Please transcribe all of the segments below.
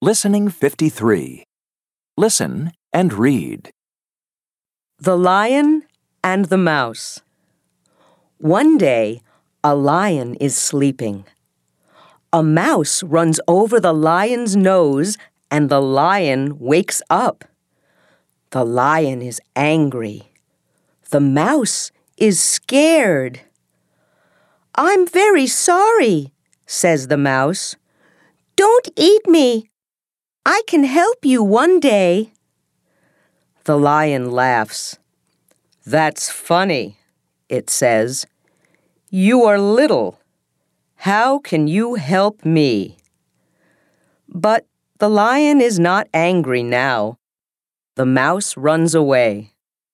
Listening 53. Listen and read. The Lion and the Mouse. One day, a lion is sleeping. A mouse runs over the lion's nose and the lion wakes up. The lion is angry. The mouse is scared. "I'm very sorry," says the mouse. "Don't eat me. I can help you one day." The lion laughs. "That's funny," it says. "You are little. How can you help me?" But the lion is not angry now. The mouse runs away.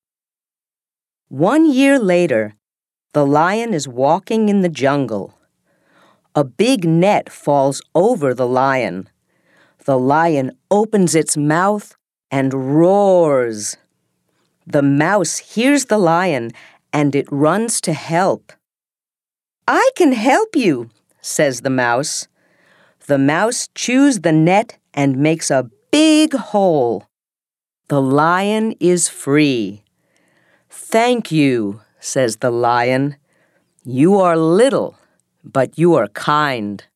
1 year later, the lion is walking in the jungle. A big net falls over the lion. The lion opens its mouth and roars. The mouse hears the lion and it runs to help. "I can help you," says the mouse. The mouse chews the net and makes a big hole. The lion is free. "Thank you," says the lion. "You are little, but you are kind."